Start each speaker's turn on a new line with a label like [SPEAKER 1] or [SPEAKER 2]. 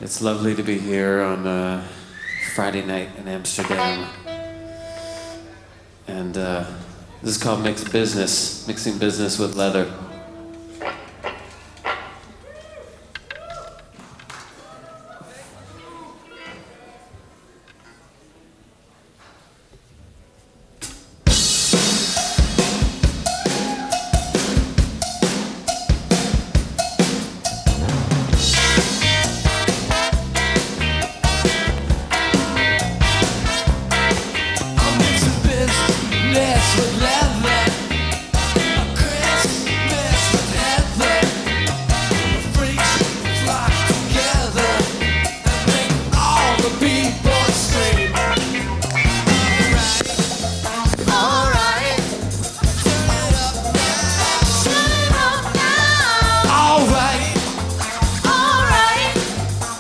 [SPEAKER 1] It's lovely to be here on Friday night in Amsterdam. And this is called Mixing Business with Leather.